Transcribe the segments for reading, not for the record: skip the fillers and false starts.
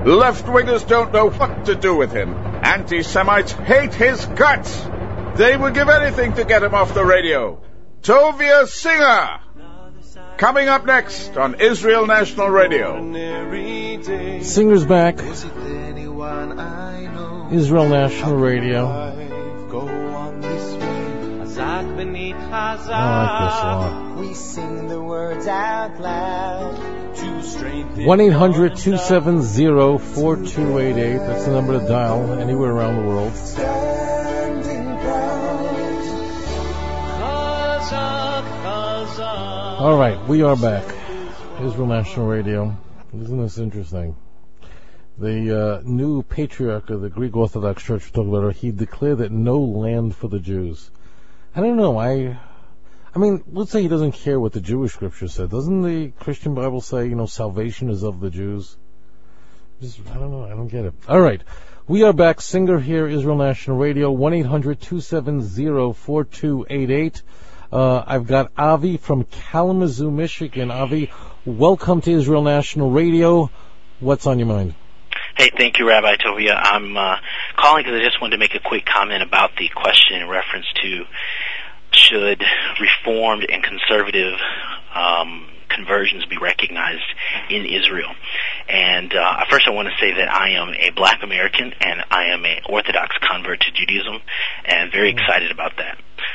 Left-wingers don't know what to do with him. Anti-Semites hate his guts. They would give anything to get him off the radio. Tovia Singer, coming up next on Israel National Radio. Singer's back. Israel National Radio. I like this a lot. We sing the words out loud. 1-800-270-4288. That's the number to dial anywhere around the world. All right, we are back. Israel National Radio. Isn't this interesting? The new patriarch of the Greek Orthodox Church we talked about, he declared that no land for the Jews. I don't know. I mean, let's say he doesn't care what the Jewish scripture said. Doesn't the Christian Bible say, salvation is of the Jews? I don't know. I don't get it. All right. We are back. Singer here, Israel National Radio, 1-800-270-4288. I've got Avi from Kalamazoo, Michigan. Avi, welcome to Israel National Radio. What's on your mind? Hey, thank you, Rabbi Tovia. I'm calling because I just wanted to make a quick comment about the question in reference to should Reformed and conservative conversions be recognized in Israel. And first I want to say that I am a black American and I am an Orthodox convert to Judaism and very excited about that.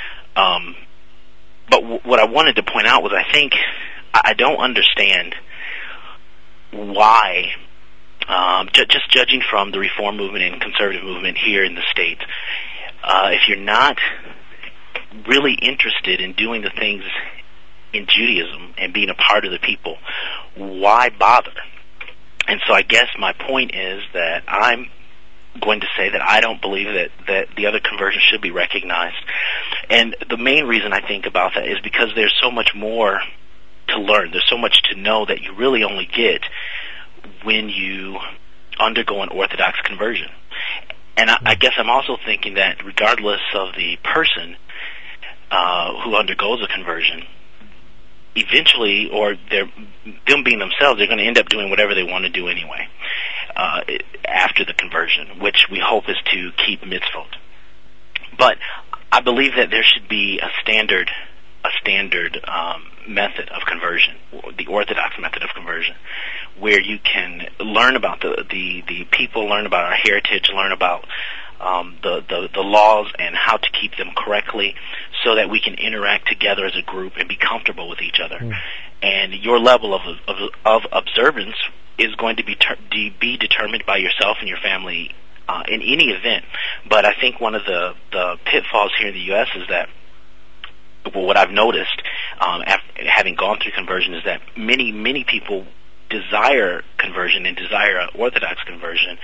But what I wanted to point out was I don't understand why, just judging from the Reform movement and conservative movement here in the States, if you're not really interested in doing the things in Judaism and being a part of the people, why bother? And so I guess my point is that I'm going to say that I don't believe that the other conversions should be recognized. And the main reason I think about that is because there's so much more to learn. There's so much to know that you really only get when you undergo an Orthodox conversion. And I guess I'm also thinking that regardless of the person who undergoes a conversion, eventually, or them being themselves, they're going to end up doing whatever they want to do anyway after the conversion, which we hope is to keep mitzvot. But I believe that there should be a standard method of conversion, the Orthodox method of conversion, where you can learn about the people, learn about our heritage, learn about the laws and how to keep them correctly, so that we can interact together as a group and be comfortable with each other. And your level of observance is going to be determined by yourself and your family in any event. But I think one of the pitfalls here in the U.S. is that, what I've noticed after having gone through conversion, is that many people desire conversion and desire an Orthodox conversion,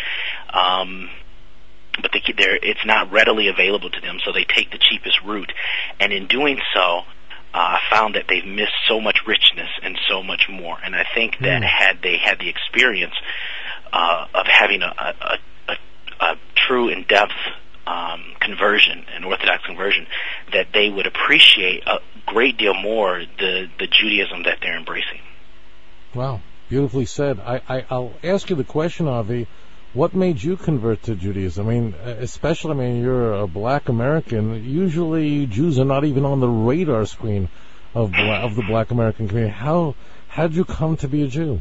but it's not readily available to them, so they take the cheapest route. And in doing so, I found that they've missed so much richness and so much more. And I think that had they had the experience of having a true in-depth conversion, an Orthodox conversion, that they would appreciate a great deal more the Judaism that they're embracing. Wow, beautifully said. I'll ask you the question, Avi. What made you convert to Judaism? You're a black American. Usually Jews are not even on the radar screen of the black American community. How did you come to be a Jew?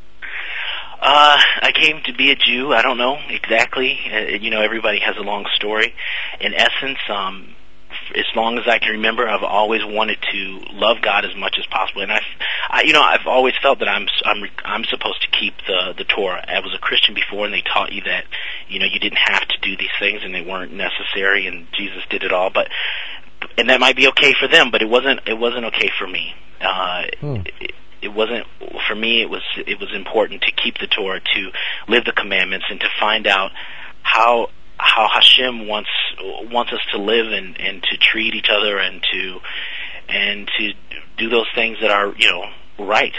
I came to be a Jew. I don't know exactly. Everybody has a long story. In essence, as long as I can remember, I've always wanted to love God as much as possible, and I've always felt that I'm supposed to keep the Torah. I was a Christian before, and they taught you that you didn't have to do these things, and they weren't necessary, and Jesus did it all. And that might be okay for them, but it wasn't okay for me. It wasn't for me. It was important to keep the Torah, to live the commandments, and to find out how Hashem wants us to live and to treat each other and to do those things that are right.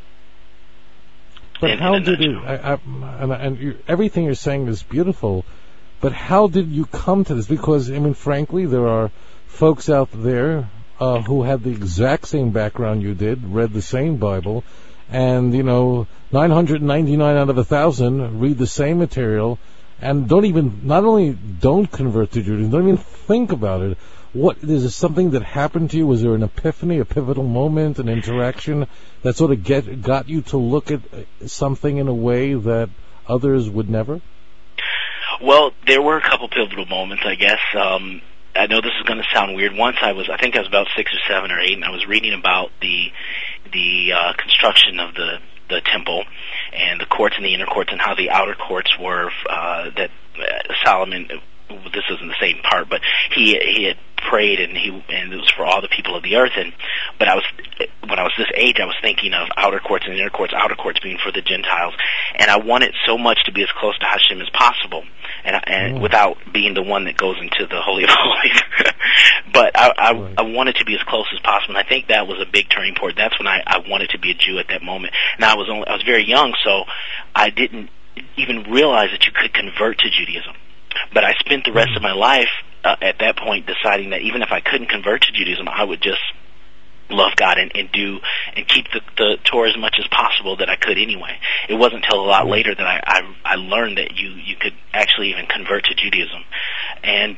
But how did you? Everything you're saying is beautiful, but how did you come to this? Because frankly, there are folks out there who had the exact same background you did, read the same Bible, and 999 out of 1,000 read the same material and not only don't convert to Judaism, don't even think about it. What is this something that happened to you? Was there an epiphany, a pivotal moment, an interaction that sort of got you to look at something in a way that others would never? Well, there were a couple pivotal moments, I guess. I know this is going to sound weird. Once I think I was about 6 or 7 or 8, and I was reading about the construction of the temple and the courts and the inner courts and how the outer courts were that Solomon. This isn't the same part, but he had prayed and it was for all the people of the earth. But when I was this age, I was thinking of outer courts and inner courts. Outer courts being for the Gentiles, and I wanted so much to be as close to Hashem as possible, and without being the one that goes into the Holy of Holies. But I wanted to be as close as possible, and I think that was a big turning point. That's when I wanted to be a Jew at that moment. Now I was very young, so I didn't even realize that you could convert to Judaism. But I spent the rest of my life at that point deciding that even if I couldn't convert to Judaism, I would just love God and keep the Torah as much as possible that I could anyway. It wasn't until a lot later that I learned that you could actually even convert to Judaism. And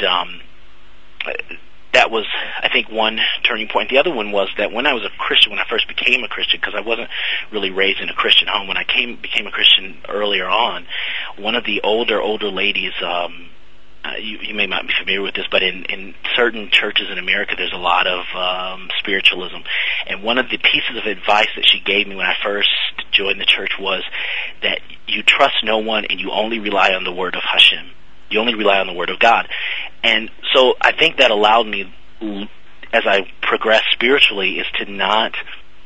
that was, I think, one turning point. The other one was that when I was a Christian, when I first became a Christian, because I wasn't really raised in a Christian home, when I became a Christian earlier on, one of the older ladies, you may not be familiar with this, but in certain churches in America, there's a lot of spiritualism. And one of the pieces of advice that she gave me when I first joined the church was that you trust no one and you only rely on the word of Hashem. You only rely on the word of God. And so I think that allowed me, as I progressed spiritually, is to not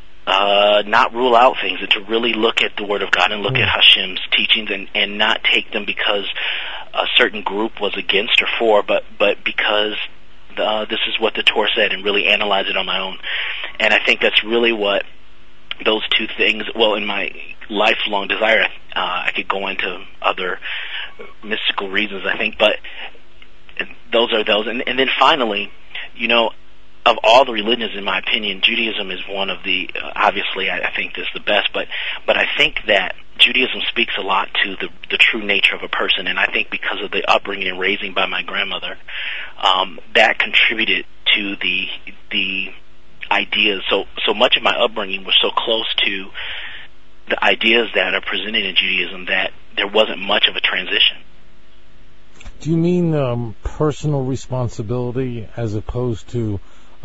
rule out things and to really look at the word of God and look at Hashem's teachings and not take them because a certain group was against or for, but because this is what the Torah said, and really analyze it on my own. And I think that's really what those two things, well, in my lifelong desire, I could go into other mystical reasons, I think, but those are those. And then finally, of all the religions, in my opinion, Judaism is one of the, obviously I think this is the best, but I think that Judaism speaks a lot to the true nature of a person, and I think because of the upbringing and raising by my grandmother, that contributed to the ideas. So much of my upbringing was so close to the ideas that are presented in Judaism that there wasn't much of a transition. Do you mean personal responsibility as opposed to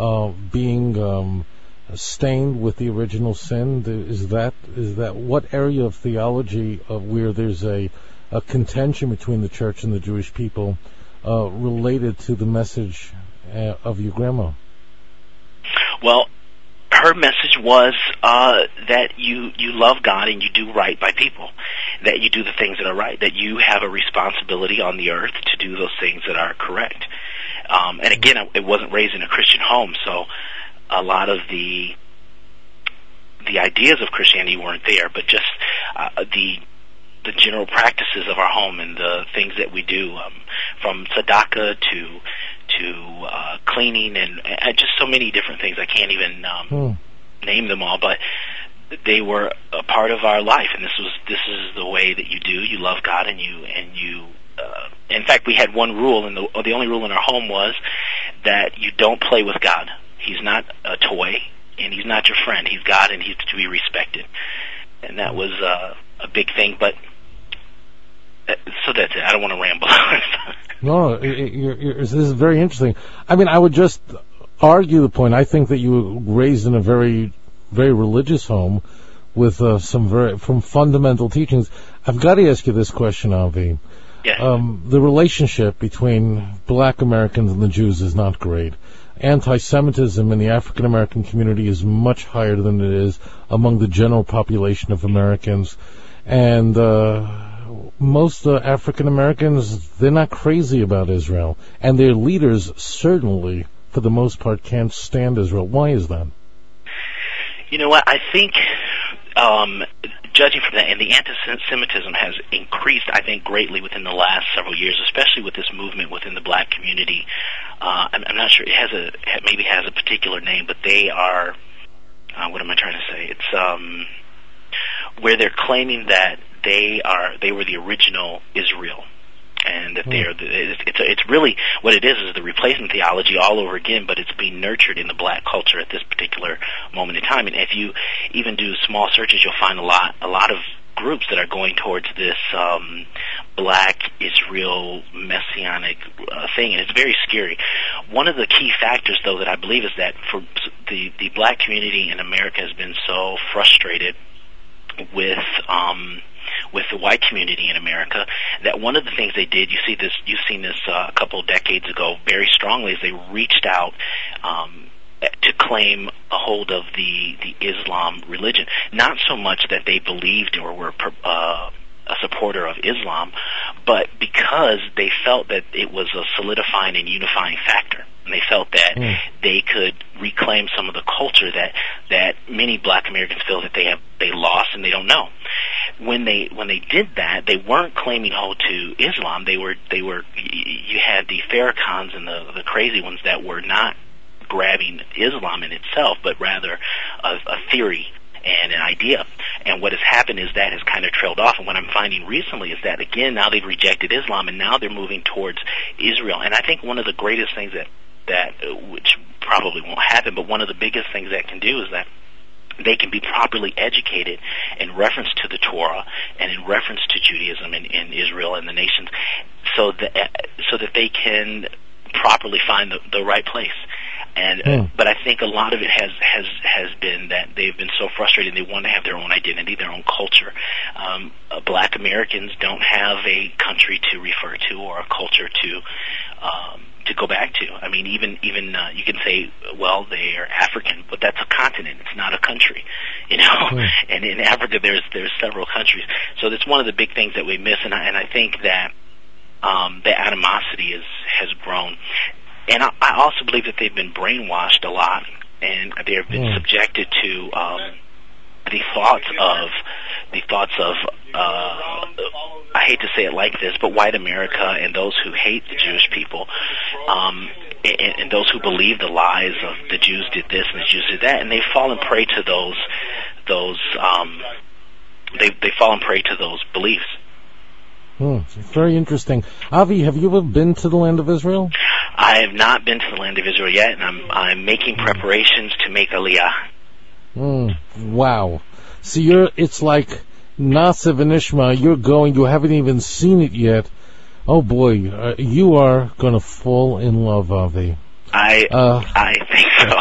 being stained with the original sin? Is that what area of theology where there's a contention between the church and the Jewish people related to the message of your grandma? Well, her message was that you love God and you do right by people, that you do the things that are right, that you have a responsibility on the earth to do those things that are correct. And again, it wasn't raised in a Christian home, so a lot of the ideas of Christianity weren't there, but just the general practices of our home and the things that we do, from tzedakah to cleaning and just so many different things. I can't even name them all, but they were a part of our life, and this is the way that you do. You love God, and you. In fact, we had one rule, and the only rule in our home was that you don't play with God. He's not a toy, and he's not your friend. He's God, and he's to be respected. And that was a big thing. But so that's it. I don't want to ramble. No, this is very interesting. I mean, I would just argue the point. I think that you were raised in a very, very religious home with from fundamental teachings. I've got to ask you this question, Avi. Yes. The relationship between black Americans and the Jews is not great. Anti-Semitism in the African American community is much higher than it is among the general population of Americans. And most African Americans, they're not crazy about Israel. And their leaders certainly, for the most part, can't stand Israel. Why is that? You know what? I think, judging from that, and the anti-Semitism has increased, I think, greatly within the last several years, especially with this movement within the black community. I'm not sure, it has a particular name, but they are, what am I trying to say? It's, where they're claiming that they were the original Israel. And that it's really what it is the replacement theology all over again, but it's being nurtured in the black culture at this particular moment in time. And if you even do small searches, you'll find a lot of groups that are going towards this black Israel messianic thing, and it's very scary. One of the key factors, though, that I believe is that for the black community in America has been so frustrated with the white community in America, that one of the things they did, you've seen this a couple of decades ago very strongly, is they reached out to claim a hold of the Islam religion. Not so much that they believed or were a supporter of Islam, but because they felt that it was a solidifying and unifying factor. And they felt that they could reclaim some of the culture that many black Americans feel that they lost and they don't know. When they did that, they weren't claiming hold to Islam. You had the Farrakhan's and the crazy ones that were not grabbing Islam in itself, but rather a theory and an idea. And what has happened is that has kind of trailed off. And what I'm finding recently is that, again, now they've rejected Islam, and now they're moving towards Israel. And I think one of the greatest things that which probably won't happen, but one of the biggest things that can do is that they can be properly educated in reference to the Torah and in reference to Judaism in Israel and the nations, so that they can properly find the right place. And but I think a lot of it has been that they've been so frustrated. They want to have their own identity, their own culture. Black Americans don't have a country to refer to or a culture to go back to. I mean, even you can say, well, they are African, but that's a continent. It's not a country, you know. And in Africa, there's several countries. So that's one of the big things that we miss. And I think that the animosity has grown. And I also believe that they've been brainwashed a lot, and they have been subjected to the thoughts of I hate to say it like this, but white America and those who hate the Jewish people, and those who believe the lies of the Jews did this and the Jews did that, and they've fallen prey to those fallen prey to those beliefs. Very interesting. Avi, have you ever been to the land of Israel? I have not been to the land of Israel yet, and I'm making preparations to make Aliyah. Wow. So it's like Nasiv and Ishma, you're going, you haven't even seen it yet. Oh boy, you are going to fall in love, Avi. I think so.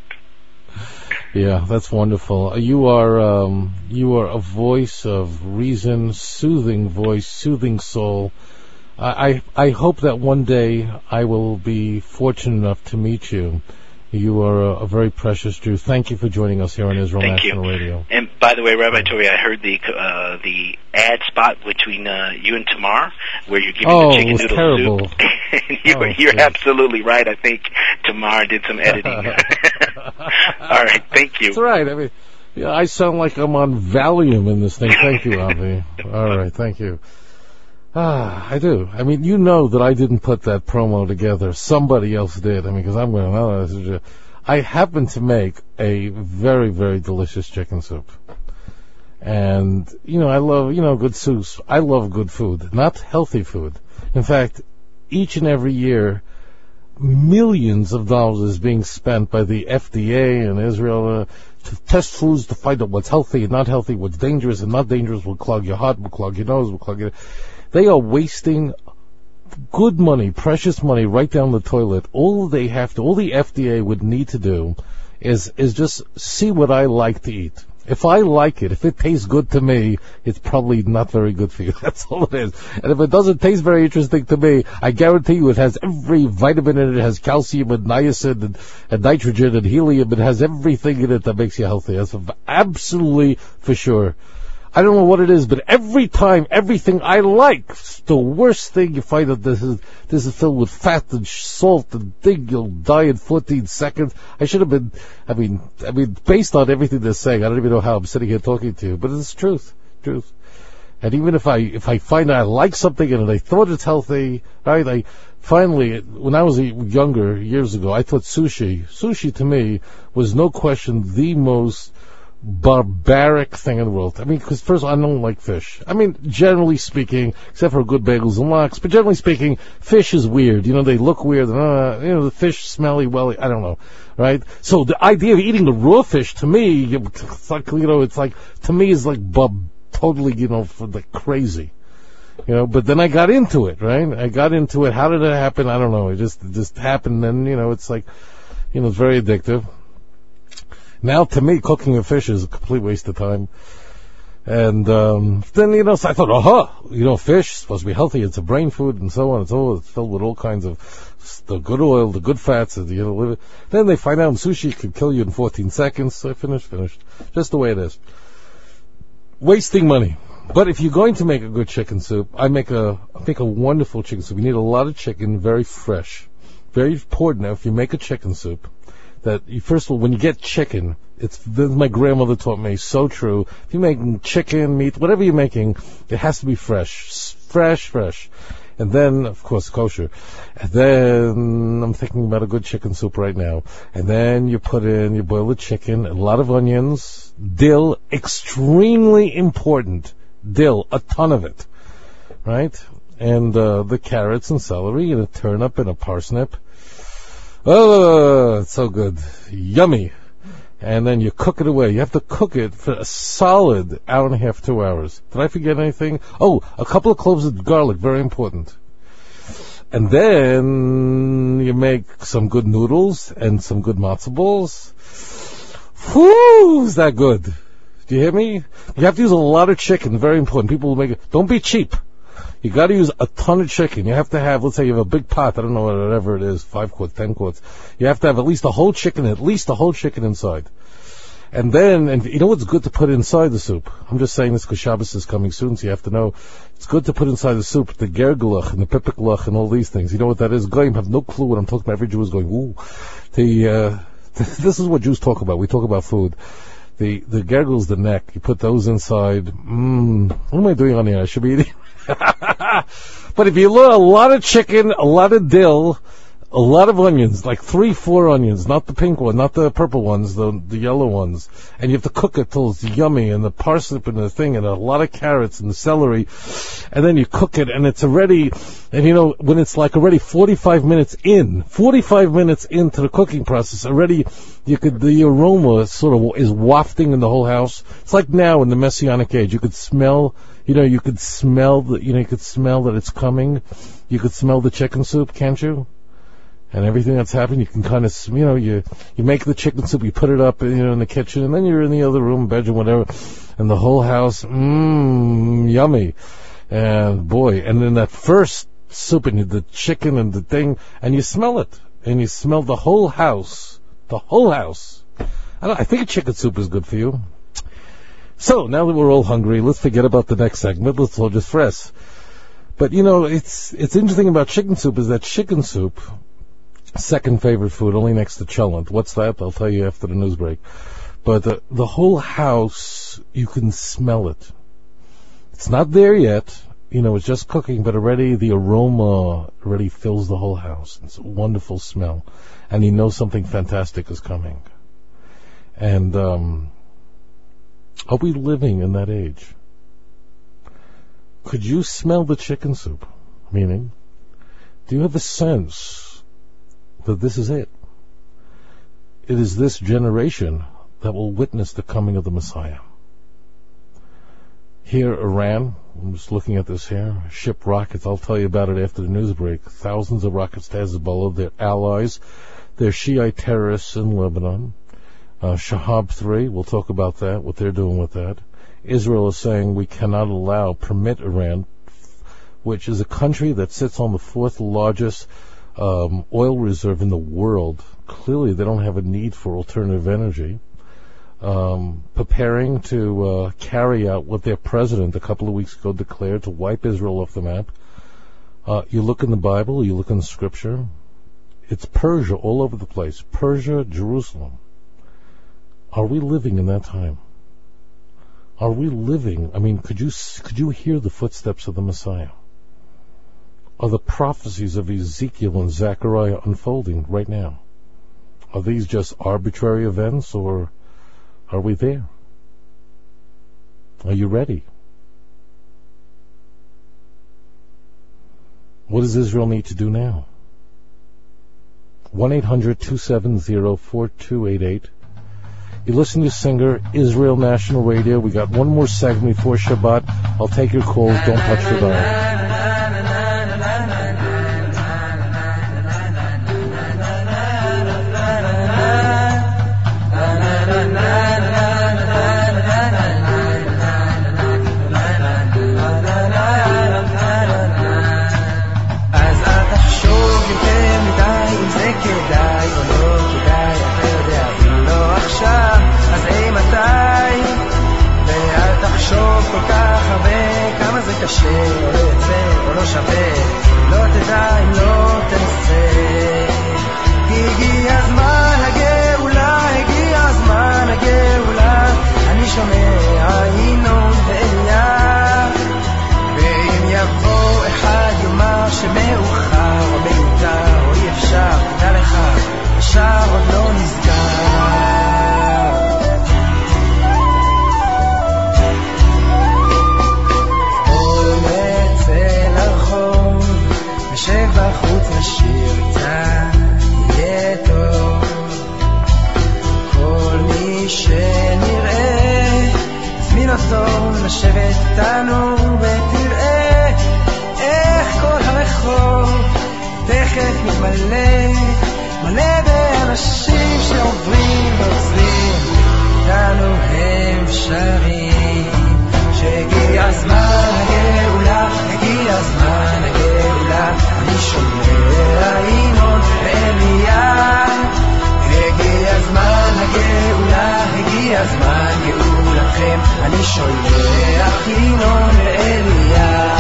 Yeah, that's wonderful. You are a voice of reason, soothing voice, soothing soul. I hope that one day I will be fortunate enough to meet you. You are a very precious Jew. Thank you for joining us here on Israel National Radio. And by the way, Rabbi Tori, I heard the ad spot between you and Tamar, where you're giving the chicken noodle terrible. Soup. You're absolutely right. I think Tamar did some editing. All right, thank you. That's right. I mean, I sound like I'm on Valium in this thing. Thank you, Avi. All right, thank you. I do. I mean, you know that I didn't put that promo together. Somebody else did. I mean, because I'm going, I happen to make a very, very delicious chicken soup. And, I love, good soups. I love good food, not healthy food. In fact, each and every year, millions of dollars is being spent by the FDA in Israel to test foods to find out what's healthy and not healthy, what's dangerous and not dangerous, will clog your heart, will clog your nose, will clog your... They are wasting good money, precious money, right down the toilet. All the FDA would need to do is just see what I like to eat. If I like it, if it tastes good to me, it's probably not very good for you. That's all it is. And if it doesn't taste very interesting to me, I guarantee you it has every vitamin in it. It has calcium and niacin and nitrogen and helium. It has everything in it that makes you healthy. That's absolutely for sure. I don't know what it is, but every time, everything I like, the worst thing you find that this is filled with fat and salt and thing, you'll die in 14 seconds. I should have been, I mean, based on everything they're saying, I don't even know how I'm sitting here talking to you, but it's truth. And even if I find I like something and I thought it's healthy, right, I finally, when I was younger, years ago, I thought sushi to me was no question the most barbaric thing in the world. I mean, because first of all, I don't like fish. I mean, generally speaking, except for good bagels and lox, but generally speaking, fish is weird. You know, they look weird. The fish smelly, welly, I don't know, right? So the idea of eating the raw fish, to me, it's like, to me, is like totally, for like crazy. But then I got into it, right? I got into it. How did it happen? I don't know. It just happened, and, it's like, it's very addictive. Now, to me, cooking a fish is a complete waste of time. And then, so I thought, fish is supposed to be healthy. It's a brain food and so on. It's filled with all kinds of the good oil, the good fats. Then they find out sushi can kill you in 14 seconds. So I finished. Just the way it is. Wasting money. But if you're going to make a good chicken soup, I make a wonderful chicken soup. You need a lot of chicken, very fresh. Very important now, if you make a chicken soup, that you, first of all, when you get chicken, my grandmother taught me, so true. If you're making chicken, meat, whatever you're making, it has to be fresh. Fresh. And then, of course, kosher. And then, I'm thinking about a good chicken soup right now. And then you boil the chicken, a lot of onions, dill, extremely important. Dill, a ton of it. Right? And, the carrots and celery, and a turnip and a parsnip. Oh, it's so good. Yummy. And then you cook it away. You have to cook it for a solid hour and a half, 2 hours. Did I forget anything? Oh, a couple of cloves of garlic, very important. And then you make some good noodles and some good matzo balls. Whew, is that good? Do you hear me? You have to use a lot of chicken, very important. People will make it. Don't be cheap. You got to use a ton of chicken. You have to have, let's say you have a big pot, I don't know whatever it is, 5 quarts, 10 quarts. You have to have at least a whole chicken inside. And then, and you know what's good to put inside the soup? I'm just saying this because Shabbos is coming soon, so you have to know. It's good to put inside the soup the gergelach and the pipiklach and all these things. You know what that is? Goyim have no clue what I'm talking about. Every Jew is going, ooh. This is what Jews talk about. We talk about food. The gergel's the neck. You put those inside. What am I doing on here? I should be eating. But if you look, a lot of chicken, a lot of dill, a lot of onions, like 3-4 onions, not the pink one, not the purple ones, the yellow ones, and you have to cook it till it's yummy, and the parsnip and the thing, and a lot of carrots and the celery, and then you cook it, and it's already, and when it's like already 45 minutes into the cooking process, already the aroma sort of is wafting in the whole house. It's like now in the Messianic age, you could smell, you could smell that it's coming. You could smell the chicken soup, can't you? And everything that's happened, you can kind of, you make the chicken soup, you put it up, in the kitchen, and then you're in the other room, bedroom, whatever, and the whole house, yummy. And boy, and then that first soup, and the chicken and the thing, and you smell it, and you smell the whole house. I think a chicken soup is good for you. So, now that we're all hungry, let's forget about the next segment, let's all just fresh. But, it's interesting about chicken soup is that chicken soup, second favorite food, only next to cholent. What's that? I'll tell you after the news break. But the whole house, you can smell it. It's not there yet. It's just cooking, but already the aroma already fills the whole house. It's a wonderful smell. And you know something fantastic is coming. And are we living in that age? Could you smell the chicken soup? Meaning, do you have a sense that this is it? It is this generation that will witness the coming of the Messiah. Here, Iran, I'm just looking at this here, ship rockets, I'll tell you about it after the news break. Thousands of rockets to Hezbollah, their allies, their Shiite terrorists in Lebanon. Shahab 3, we'll talk about that, what they're doing with that. Israel is saying we cannot permit Iran, which is a country that sits on the 4th largest oil reserve in the world. Clearly they don't have a need for alternative energy. Preparing to carry out what their president a couple of weeks ago declared, to wipe Israel off the map. You look in the Bible, you look in Scripture, it's Persia all over the place. Persia, Jerusalem. Are we living in that time? Are we living? I mean, could you hear the footsteps of the Messiah? Are the prophecies of Ezekiel and Zechariah unfolding right now? Are these just arbitrary events, or are we there? Are you ready? What does Israel need to do now? 1-800-270-4288. You listen to Singer, Israel National Radio. We got one more segment before Shabbat. I'll take your calls. Don't touch the dial. קשה, או לא יוצא, או לא שווה, לא תדע אם לא תנסה. הגיע הזמן הגאולה, הגיע הזמן הגאולה, אני שומע ינון ואליה, ואם יבוא אחד יאמר שמאוחר או מיותר או אי אפשר, תדע לך, השער עוד לא נסגר. נשב בחוץ נשיר איתה, יהיה טוב. כל מי שנראה, תזמין אותו לשבת איתנו ותראה איך כל הרחוב תכף מתמלא, מלא באנשים שעוברים ועוצרים, איתנו הם שרים שהגיע הזמן הגאולה, הגיע הזמן הגאולה, אני שומע ינון ואליה. הגיע הזמן הגאולה, הגיע הזמן גאולתכם, אני שולח ינון ואליה.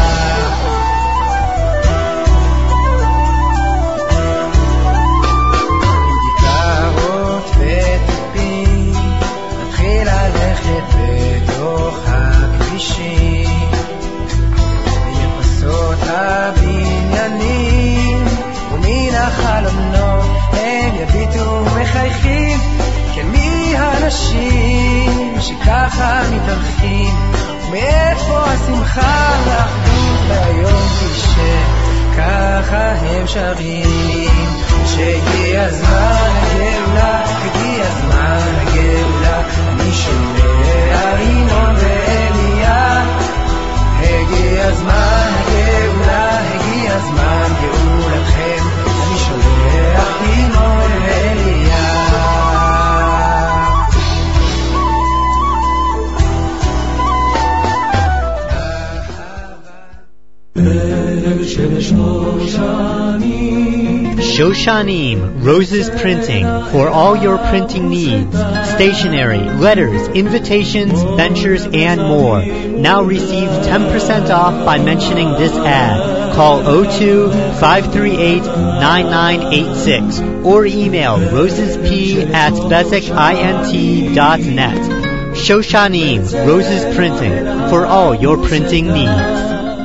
גיטרות וטיפים, נתחיל ללכת בתוך הכבישים, ויפסות הבניינים ומן החלונות הם יביטו מחייכים, כן מי האנשים שככה מתארחים, מאיפה השמחה לאחדות והיום קשה, ככה הם שרים שהגיע הזמן הגאולה, הגיע הזמן הגאולה, אני שומע ינון ואליה. הגיע הזמן הגאולה, הגיע הזמן גאולתכם, אני שולח ינון ואליה. Shoshanim, Roses Printing, for all your printing needs. Stationery, letters, invitations, ventures, and more. Now receive 10% off by mentioning this ad. Call 02-538-9986 or email rosesp@bezekint.net. Shoshanim, Roses Printing, for all your printing needs.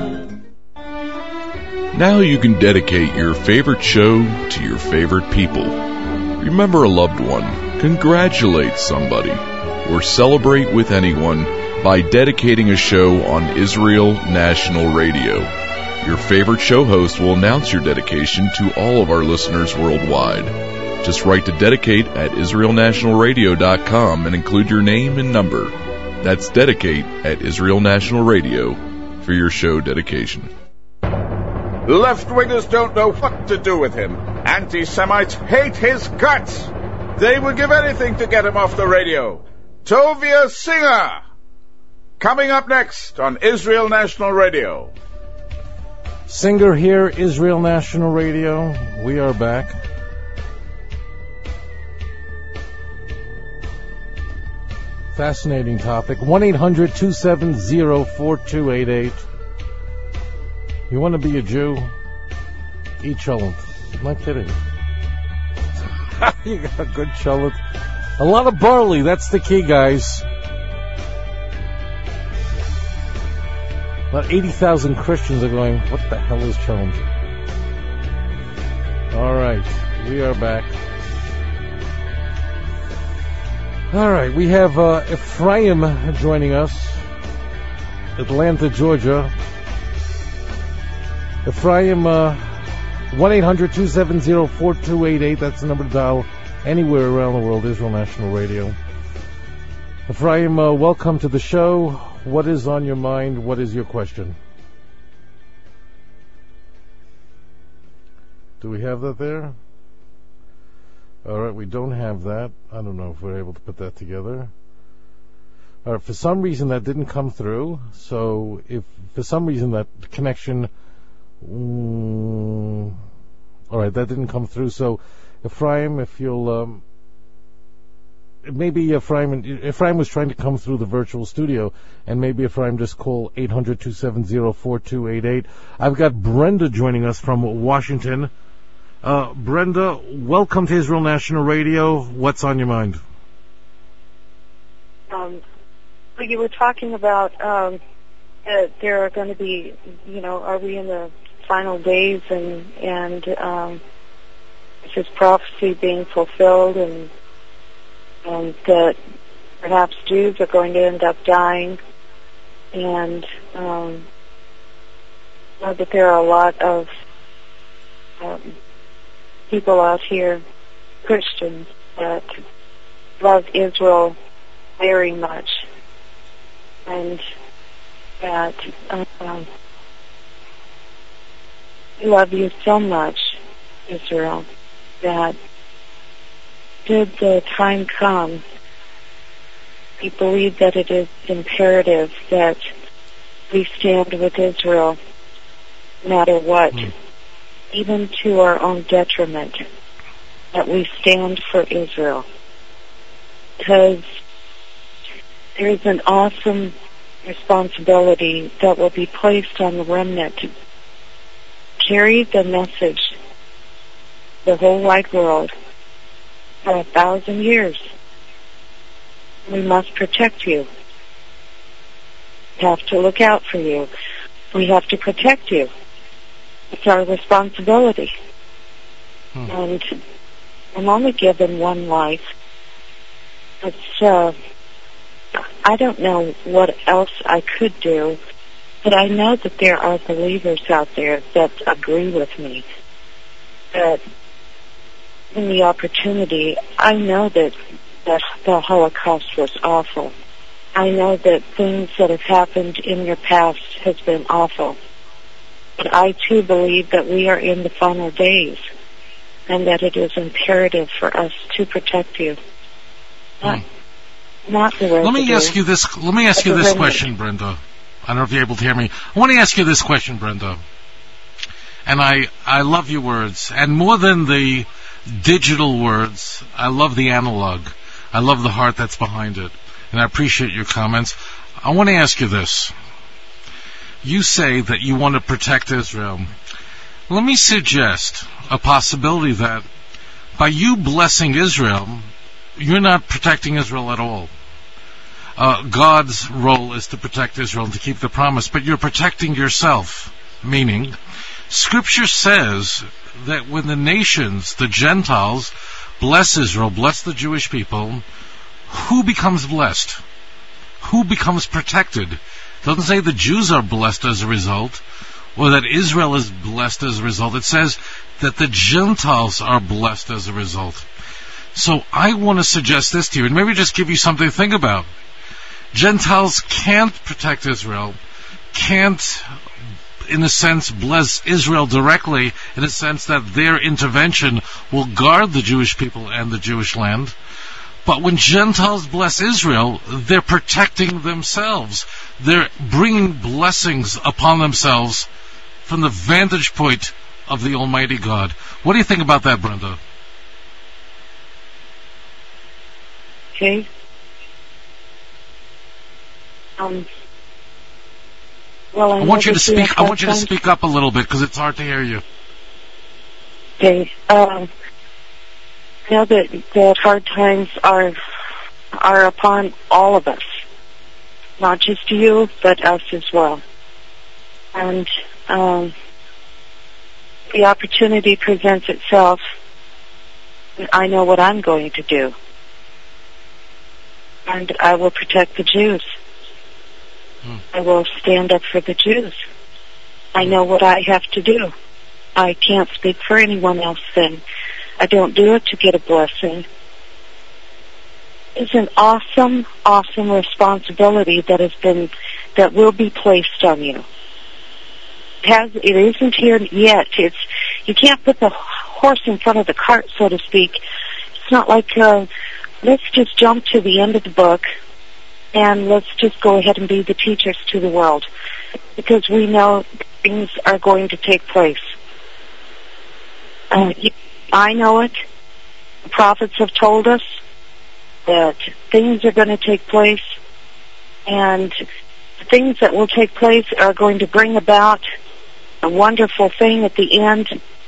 Now you can dedicate your favorite show to your favorite people. Remember a loved one, congratulate somebody, or celebrate with anyone by dedicating a show on Israel National Radio. Your favorite show host will announce your dedication to all of our listeners worldwide. Just write to dedicate at israelnationalradio.com and include your name and number. That's dedicate at Israel National Radio for your show dedication. Left-wingers don't know what to do with him. Anti-Semites hate his guts. They would give anything to get him off the radio. Tovia Singer, coming up next on Israel National Radio. Singer here, Israel National Radio. We are back. Fascinating topic. 1-800-270-4288. You want to be a Jew? Eat cholent. I'm not kidding. You got a good cholent. A lot of barley. That's the key, guys. About 80,000 Christians are going, what the hell is cholent? All right. We are back. All right. We have Ephraim joining us. Atlanta, Georgia. Ephraim, 1-800-270-4288. That's the number to dial anywhere around the world, Israel National Radio. Ephraim, welcome to the show. What is on your mind? What is your question? Do we have that there? All right, we don't have that. I don't know if we're able to put that together. All right, for some reason that didn't come through. So if for some reason that connection... all right, that didn't come through. So Ephraim, if you'll... maybe Ephraim was trying to come through the virtual studio, and maybe Ephraim just call 800-270-4288. I've got Brenda joining us from Washington. Brenda, welcome to Israel National Radio. What's on your mind? You were talking about there are going to be, are we in the final days and is this prophecy being fulfilled and that perhaps Jews are going to end up dying, and that there are a lot of people out here, Christians, that love Israel very much, and that love you so much, Israel, that should the time come, we believe that it is imperative that we stand with Israel no matter what, even to our own detriment, that we stand for Israel. Because there is an awesome responsibility that will be placed on the remnant to carry the message to the whole wide world for 1,000 years. We must protect you. We have to look out for you. We have to protect you. It's our responsibility. And I'm only given one life. I don't know what else I could do, but I know that there are believers out there that agree with me, that in the opportunity, I know that the Holocaust was awful. I know that things that have happened in your past has been awful. But I too believe that we are in the final days, and that it is imperative for us to protect you. Not the residue. Let me ask you this question, Brenda. I don't know if you're able to hear me. I want to ask you this question, Brenda. And I love your words. And more than the digital words, I love the analog. I love the heart that's behind it. And I appreciate your comments. I want to ask you this. You say that you want to protect Israel. Let me suggest a possibility that by you blessing Israel, you're not protecting Israel at all. God's role is to protect Israel and to keep the promise, but you're protecting yourself. Meaning, Scripture says that when the nations, the Gentiles, bless Israel, bless the Jewish people, who becomes blessed? Who becomes protected? It doesn't say the Jews are blessed as a result, or that Israel is blessed as a result. It says that the Gentiles are blessed as a result. So I want to suggest this to you, and maybe just give you something to think about. Gentiles can't protect Israel, can't, in a sense, bless Israel directly, in a sense that their intervention will guard the Jewish people and the Jewish land. But when Gentiles bless Israel, they're protecting themselves. They're bringing blessings upon themselves from the vantage point of the Almighty God. What do you think about that, Brenda? Okay. Well, I want you to speak. I want you to speak up a little bit because it's hard to hear you. Okay. I know that hard times are upon all of us, not just you, but us as well. And the opportunity presents itself. I know what I'm going to do, and I will protect the Jews. I will stand up for the Jews. I know what I have to do. I can't speak for anyone else then. I don't do it to get a blessing. It's an awesome, awesome responsibility that will be placed on you. It isn't here yet. You can't put the horse in front of the cart, so to speak. It's not like, let's just jump to the end of the book and let's just go ahead and be the teachers to the world, because we know things are going to take place. I know it. The prophets have told us that things are going to take place, and the things that will take place are going to bring about a wonderful thing at the end.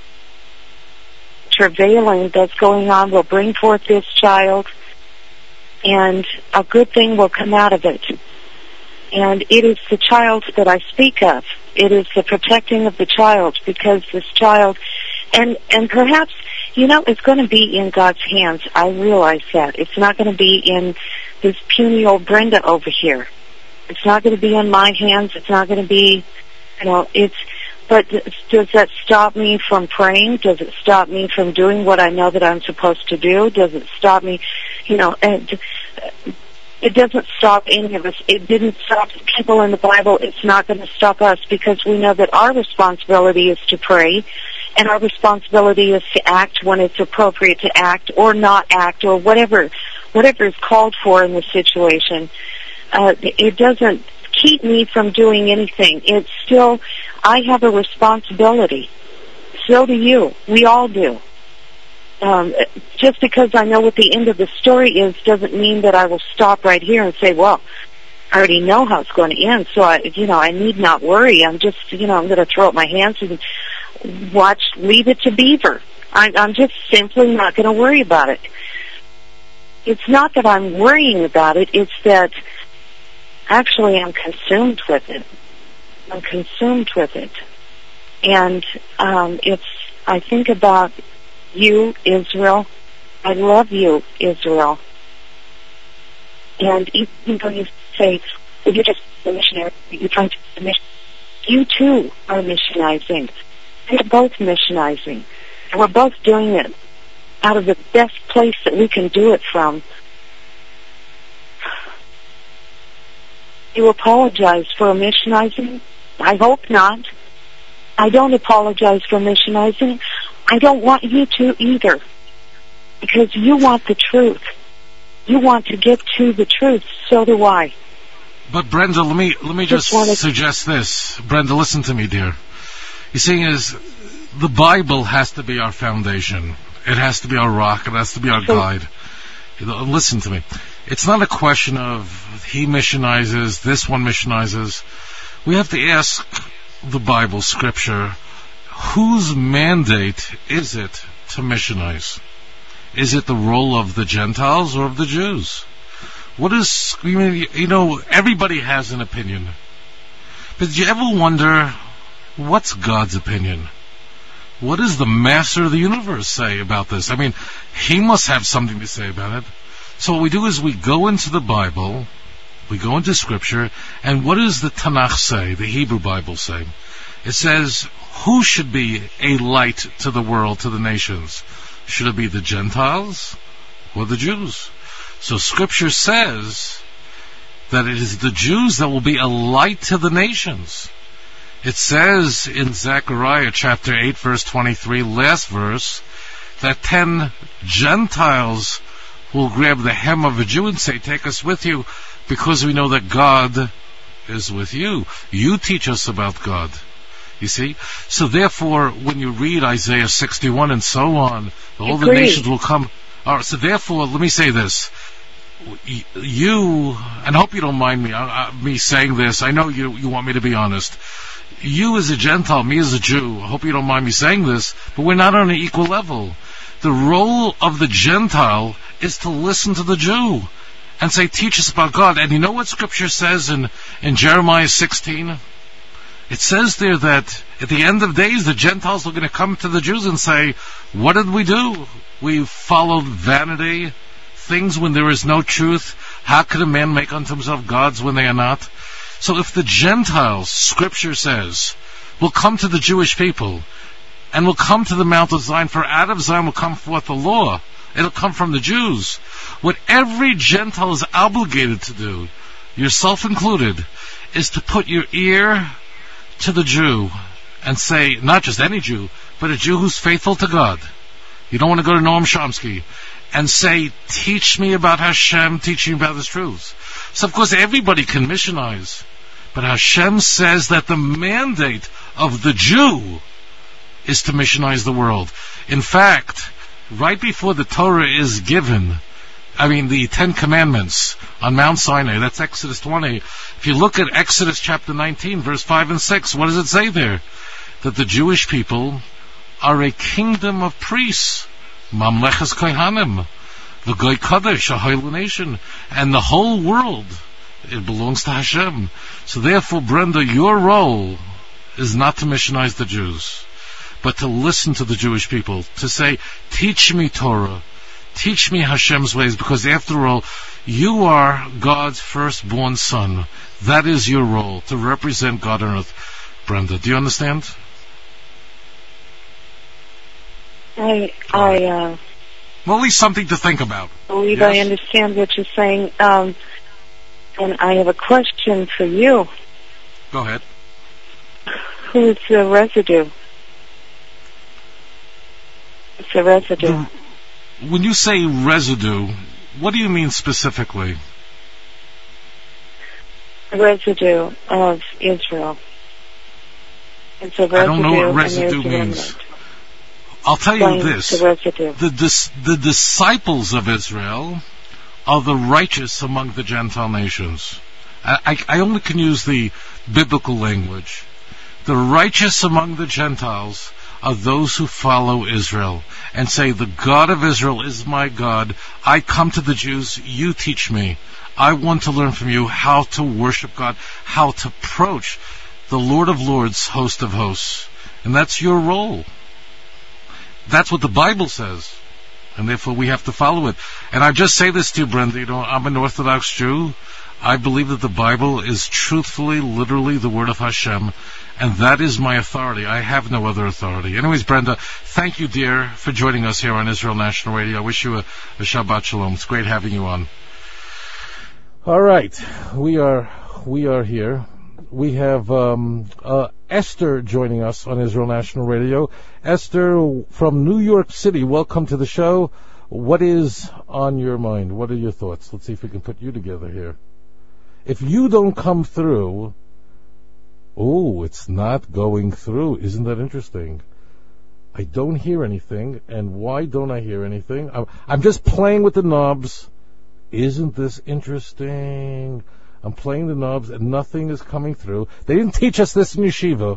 Travailing that's going on will bring forth this child, and a good thing will come out of it. And it is the child that I speak of. It is the protecting of the child, because this child, and perhaps, it's going to be in God's hands. I realize that. It's not going to be in this puny old Brenda over here. It's not going to be in my hands. It's not going to be, but does that stop me from praying? Does it stop me from doing what I know that I'm supposed to do? Does it stop me, and it doesn't stop any of us. It didn't stop people in the Bible. It's not going to stop us, because we know that our responsibility is to pray, and our responsibility is to act when it's appropriate to act, or not act, or whatever is called for in the situation. It doesn't keep me from doing anything. It's still, I have a responsibility. So do you. We all do. Just because I know what the end of the story is doesn't mean that I will stop right here and say, well, I already know how it's going to end, so I need not worry. I'm just, I'm going to throw up my hands and leave it to Beaver. I'm just simply not going to worry about it. It's not that I'm worrying about it, it's that actually I'm consumed with it. I'm consumed with it. And I think about you, Israel. I love you, Israel. And even though you say, well, you're just a missionary, you're trying to be a missionary, you too are missionizing. We're both missionizing. And we're both doing it out of the best place that we can do it from. You apologize for missionizing? I hope not. I don't apologize for missionizing. I don't want you to either, because you want the truth. You want to get to the truth. So do I. But Brenda, let me just suggest this. Brenda, listen to me, dear. You see, the Bible has to be our foundation. It has to be our rock. It has to be our guide. Listen to me. It's not a question of he missionizes, this one missionizes. We have to ask the Bible, Scripture, whose mandate is it to missionize? Is it the role of the Gentiles or of the Jews? Everybody has an opinion. But did you ever wonder, what's God's opinion? What does the master of the universe say about this? I mean, he must have something to say about it. So what we do is we go into the Bible, we go into Scripture, and what does the Tanakh say, the Hebrew Bible say? It says, who should be a light to the world, to the nations? Should it be the Gentiles or the Jews? So Scripture says that it is the Jews that will be a light to the nations. It says in Zechariah chapter 8, verse 23, last verse, that 10 Gentiles will grab the hem of a Jew and say, take us with you, because we know that God is with you. You teach us about God. You see? So therefore, when you read Isaiah 61 and so on, all the nations will come. All right, so therefore, let me say this. You, and I hope you don't mind me saying this. I know you want me to be honest. You as a Gentile, me as a Jew, I hope you don't mind me saying this, but we're not on an equal level. The role of the Gentile is to listen to the Jew and say, teach us about God. And you know what Scripture says in Jeremiah 16? It says there that at the end of days, the Gentiles are going to come to the Jews and say, what did we do? We followed vanity, things when there is no truth. How could a man make unto himself gods when they are not? So if the Gentiles, Scripture says, will come to the Jewish people and will come to the Mount of Zion, for out of Zion will come forth the law. It'll come from the Jews. What every Gentile is obligated to do, yourself included, is to put your ear to the Jew and say, not just any Jew, but a Jew who's faithful to God. You don't want to go to Noam Chomsky and say, teach me about Hashem, teach me about His truths. So of course everybody can missionize, but Hashem says that the mandate of the Jew is to missionize the world. In fact, right before the Torah is given, the 10 Commandments on Mount Sinai, that's Exodus 20. If you look at Exodus chapter 19, verse 5 and 6, what does it say there? That the Jewish people are a kingdom of priests, Mamlechas Kohanim, the Goy Kodesh, a holy nation, and the whole world, it belongs to Hashem. So therefore, Brenda, your role is not to missionize the Jews, but to listen to the Jewish people, to say, teach me Torah, teach me Hashem's ways, because after all, you are God's firstborn son. That is your role, to represent God on earth. Brenda, do you understand? Well, at least something to think about. I believe yes? I understand what you're saying. And I have a question for you. Go ahead. Who's the residue? It's the residue. When you say residue, what do you mean specifically? The residue of Israel. It's a residue. I don't know what residue means. I'll tell you this. The disciples of Israel are the righteous among the Gentile nations. I only can use the biblical language. The righteous among the Gentiles are those who follow Israel and say, the God of Israel is my God. I come to the Jews, you teach me. I want to learn from you how to worship God, how to approach the Lord of Lords, host of hosts. And that's your role. That's what the Bible says, and therefore we have to follow it. And I just say this to you, Brenda, I'm an Orthodox Jew. I believe that the Bible is truthfully, literally the word of Hashem, and that is my authority. I have no other authority. Anyways, Brenda, thank you, dear, for joining us here on Israel National Radio. I wish you a Shabbat Shalom. It's great having you on. All right, we are here. We have Esther joining us on Israel National Radio. Esther from New York City, welcome to the show. What is on your mind? What are your thoughts? Let's see if we can put you together here. If you don't come through, it's not going through. Isn't that interesting? I don't hear anything, and why don't I hear anything? I'm just playing with the knobs. Isn't this interesting? I'm playing the knobs and nothing is coming through. They didn't teach us this in yeshiva.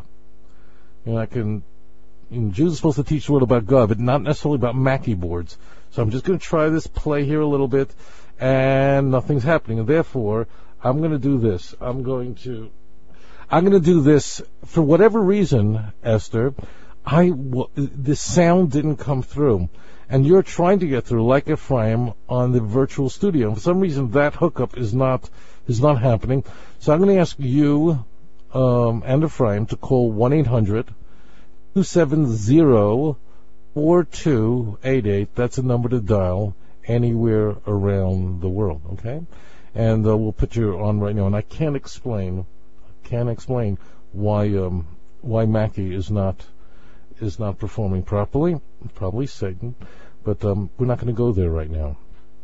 Jews are supposed to teach the word about God, but not necessarily about Mackie boards. So I'm just going to try this play here a little bit, and nothing's happening. And therefore, I'm going to do this. I'm going to do this for whatever reason, Esther. The sound didn't come through. And you're trying to get through, like Ephraim, on the virtual studio. And for some reason, that hookup is not happening. So I'm going to ask you and Ephraim to call 1-800-270-4288. That's a number to dial anywhere around the world, okay? And we'll put you on right now. And I can't explain why Mackie is not performing properly. Probably Satan, but we're not going to go there right now.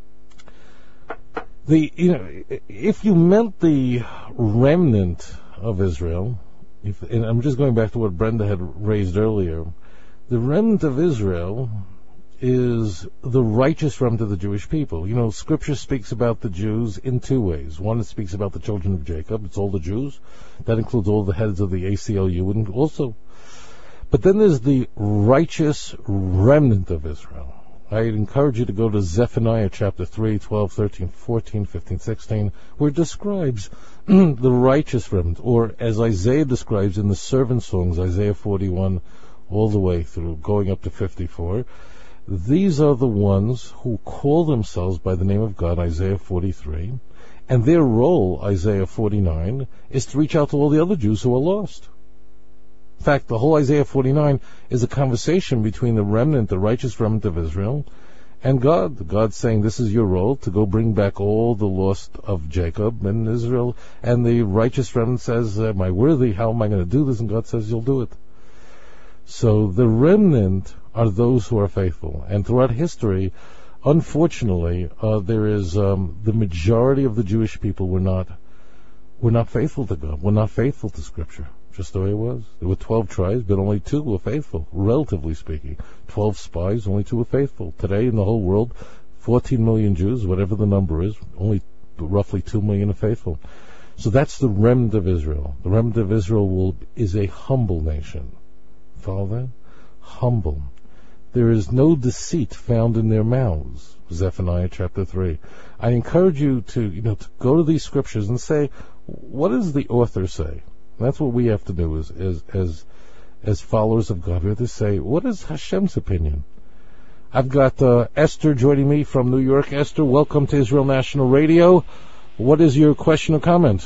If you meant the remnant of Israel, and I'm just going back to what Brenda had raised earlier, the remnant of Israel is the righteous remnant of the Jewish people. Scripture speaks about the Jews in two ways. One, it speaks about the children of Jacob. It's all the Jews. That includes all the heads of the ACLU, and also. But then there's the righteous remnant of Israel. I encourage you to go to Zephaniah chapter 3, 12, 13, 14, 15, 16, where it describes the righteous remnant, or as Isaiah describes in the servant songs, Isaiah 41, all the way through, going up to 54. These are the ones who call themselves by the name of God, Isaiah 43, And their role, Isaiah 49, is to reach out to all the other Jews who are lost. In fact, the whole Isaiah 49 is a conversation between the remnant, the righteous remnant of Israel, and God. God's saying, this is your role, to go bring back all the lost of Jacob and Israel. And the righteous remnant says, am I worthy? How am I going to do this? And God says, you'll do it. So the remnant are those who are faithful. And throughout history, unfortunately, there is the majority of the Jewish people were not faithful to God, were not faithful to Scripture. Just the way it was. There were 12 tribes, but only 2 were faithful, relatively speaking. 12 spies, only 2 were faithful. Today, in the whole world, 14 million Jews, whatever the number is, only roughly 2 million are faithful. So that's the remnant of Israel. The remnant of Israel is a humble nation. Follow that? Humble. There is no deceit found in their mouths. Zephaniah chapter 3. I encourage you to go to these scriptures and say, what does the author say? That's what we have to do as followers of God. We have to say, what is Hashem's opinion? I've got Esther joining me from New York. Esther, welcome to Israel National Radio. What is your question or comment?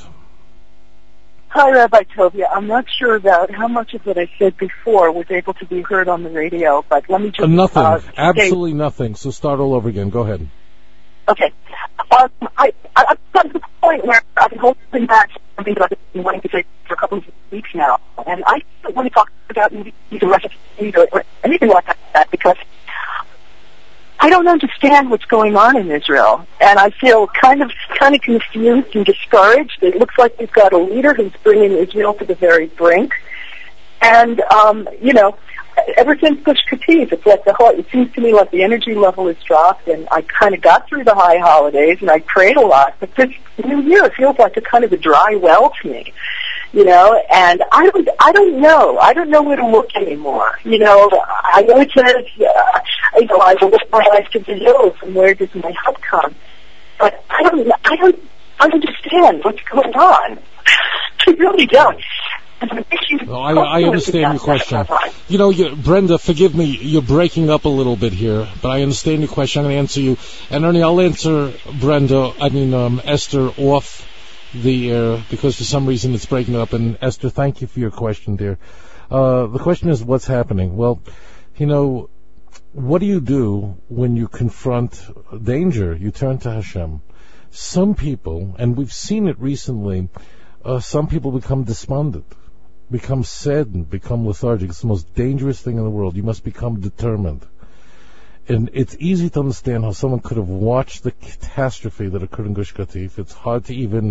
Hi, Rabbi Tovia. I'm not sure about how much of what I said before was able to be heard on the radio, but let me just... Nothing. Absolutely nothing. So start all over again. Go ahead. Okay. I've gotten to the point where I've been holding back something that I've been wanting to say for a couple of weeks now, and I don't want to talk about either recipes or anything like that, because I don't understand what's going on in Israel, and I feel kind of confused and discouraged. It looks like we've got a leader who's bringing Israel to the very brink, and ever since Gush Katif, it's like it seems to me like the energy level has dropped, and I kind of got through the high holidays, and I prayed a lot, but this new year feels like a kind of a dry well to me, and I don't know. I don't know where to look anymore. I know it says, I will lift my eyes to the hills, and where does my help come? But I don't understand what's going on. I really don't. I understand your question. Brenda, forgive me, you're breaking up a little bit here, but I understand your question. I'm going to answer you. And Ernie, I'll answer Esther off the air, because for some reason it's breaking up. And Esther, thank you for your question, dear. The question is, what's happening? Well, what do you do when you confront danger? You turn to Hashem. Some people, and we've seen it recently, some people become despondent, become saddened, become lethargic. It's the most dangerous thing in the world. You must become determined. And it's easy to understand how someone could have watched the catastrophe that occurred in Gush Katif. It's hard to even,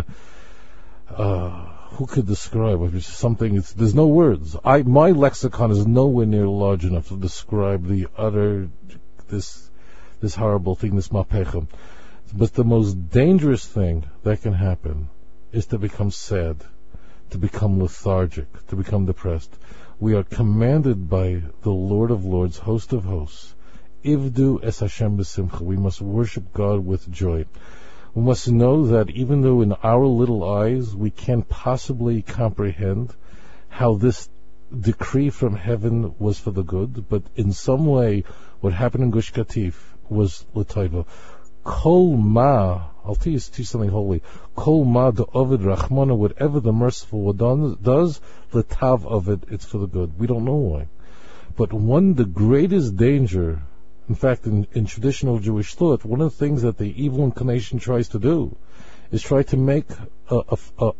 who could describe it? It's something, there's no words. My lexicon is nowhere near large enough to describe this horrible thing, this mapechem. But the most dangerous thing that can happen is to become sad, to become lethargic, to become depressed. We are commanded by the Lord of Lords, host of hosts, Ivdu es Hashem b'simcha. We must worship God with joy. We must know that even though in our little eyes we can't possibly comprehend how this decree from heaven was for the good, but in some way what happened in Gush Katif was l'taiva. Kol ma, I'll tell you something holy. Kol ma de Ovid Rachmana, whatever the merciful one does, the tav of it, it's for the good. We don't know why. But the greatest danger, in fact, in traditional Jewish thought, one of the things that the evil inclination tries to do is try to make a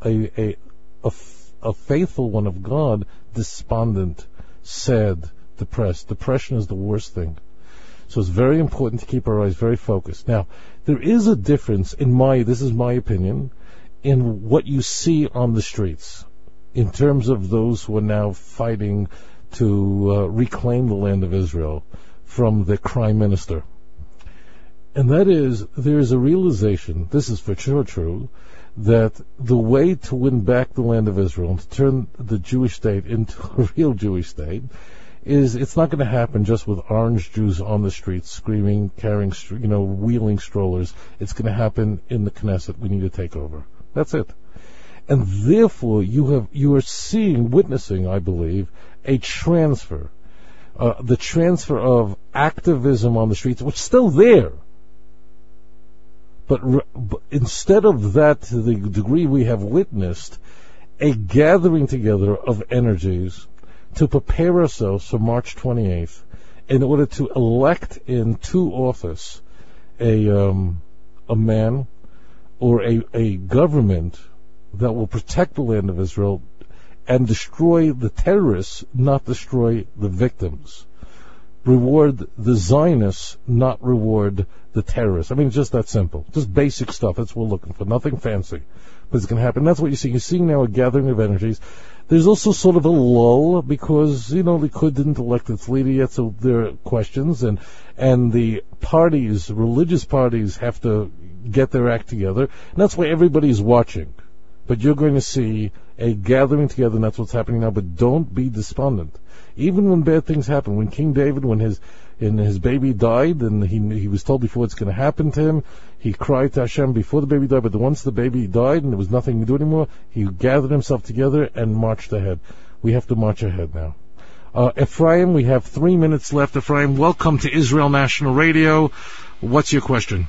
faithful one of God despondent, sad, depressed. Depression is the worst thing. So it's very important to keep our eyes very focused. Now, there is a difference this is my opinion, in what you see on the streets in terms of those who are now fighting to reclaim the land of Israel from the crime minister. And that is, there is a realization, this is for sure true, that the way to win back the land of Israel and to turn the Jewish state into a real Jewish state it's not going to happen just with orange Jews on the streets screaming, carrying, wheeling strollers. It's going to happen in the Knesset. We need to take over. That's it. And therefore, you are witnessing, I believe, a transfer. The transfer of activism on the streets, which is still there, But instead of that, to the degree we have witnessed, a gathering together of energies to prepare ourselves for March 28th in order to elect into office a man or a government that will protect the land of Israel and destroy the terrorists, not destroy the victims. Reward the Zionists, not reward the terrorists. I mean, just that simple. Just basic stuff. That's what we're looking for. Nothing fancy. But it's going to happen. That's what you're seeing. You're seeing now a gathering of energies. There's also sort of a lull because, the Likud didn't elect its leader yet, so there are questions. And the parties, religious parties, have to get their act together. And that's why everybody's watching. But you're going to see a gathering together, and that's what's happening now. But don't be despondent. Even when bad things happen, when King David, when his baby died, and he was told before it's going to happen to him, he cried to Hashem before the baby died, but once the baby died and there was nothing to do anymore, he gathered himself together and marched ahead. We have to march ahead now. Ephraim, we have 3 minutes left. Ephraim, welcome to Israel National Radio. What's your question?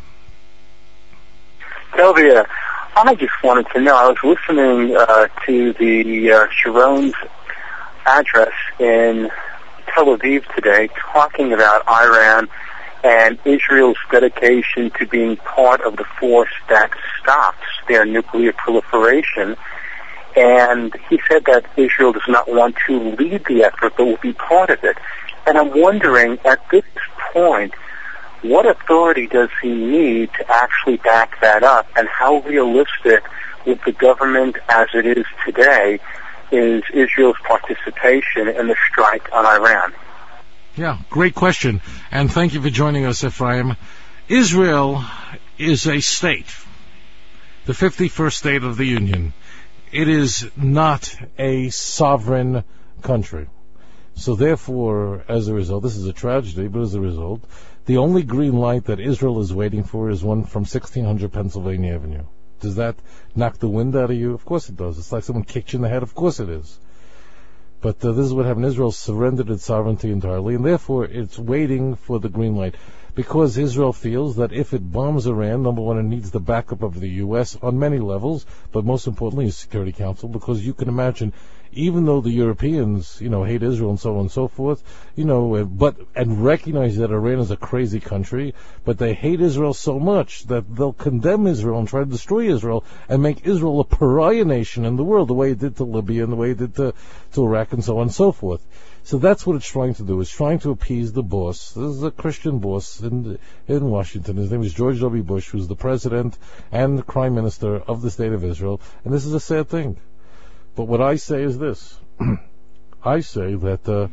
Sylvia, I just wanted to know, I was listening to the Sharon's address in Tel Aviv today talking about Iran and Israel's dedication to being part of the force that stops their nuclear proliferation. And he said that Israel does not want to lead the effort but will be part of it. And I'm wondering, at this point, what authority does he need to actually back that up, and how realistic with the government as it is today is Israel's participation in the strike on Iran? Yeah, great question, and thank you for joining us, Ephraim. Israel is a state, the 51st state of the Union. It is not a sovereign country. So therefore, as a result, this is a tragedy, but as a result, the only green light that Israel is waiting for is one from 1600 Pennsylvania Avenue. Does that knock the wind out of you? Of course it does. It's like someone kicked you in the head. Of course it is. But this is what happened. Israel surrendered its sovereignty entirely, and therefore it's waiting for the green light. Because Israel feels that if it bombs Iran, number one, it needs the backup of the U.S. on many levels, but most importantly, the Security Council, because you can imagine, even though the Europeans, hate Israel and so on and so forth, and recognize that Iran is a crazy country, but they hate Israel so much that they'll condemn Israel and try to destroy Israel and make Israel a pariah nation in the world, the way it did to Libya and the way it did to Iraq and so on and so forth. So that's what it's trying to do. It's trying to appease the boss. This is a Christian boss in Washington. His name is George W. Bush, who's the president and the prime minister of the state of Israel. And this is a sad thing. But what I say is this. I say that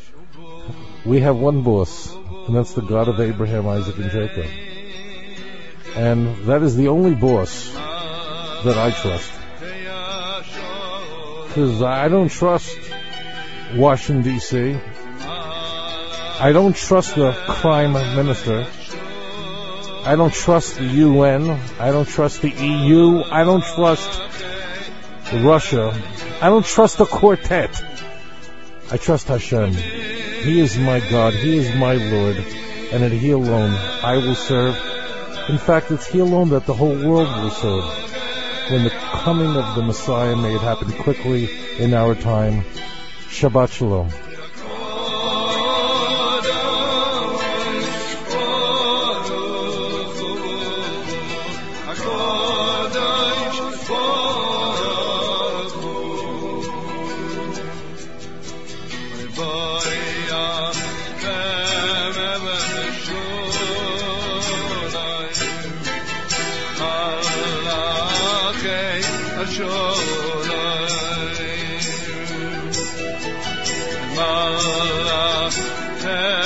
we have one boss, and that's the God of Abraham, Isaac, and Jacob. And that is the only boss that I trust. Because I don't trust Washington, D.C. I don't trust the prime minister. I don't trust the UN. I don't trust the EU. I don't trust Russia. I don't trust the quartet. I trust Hashem. He is my God. He is my Lord. And at He alone I will serve. In fact, it's He alone that the whole world will serve. When the coming of the Messiah, may it happen quickly in our time. Shabbat Shalom. Allah